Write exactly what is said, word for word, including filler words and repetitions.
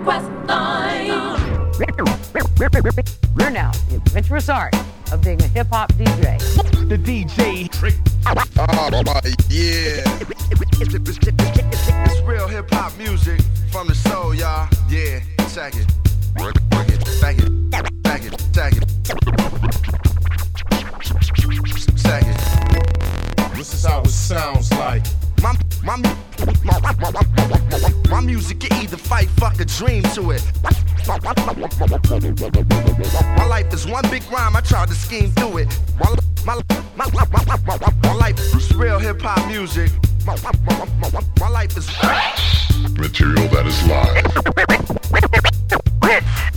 request line. We're now the adventurous art of being a hip-hop D J. The D J trick. Oh, yeah. It's real hip-hop music from the soul, y'all. Yeah, check it. Work, work it, back it, back it, tag it. Tag it. This is how it sounds like. My, my, my, my, my, my music can either fight, fuck, or dream to it. My life is one big rhyme, I tried to scheme through it. My, my, my, my, my, my, my life is real hip-hop music. My, my, my, my, my life is material that is live.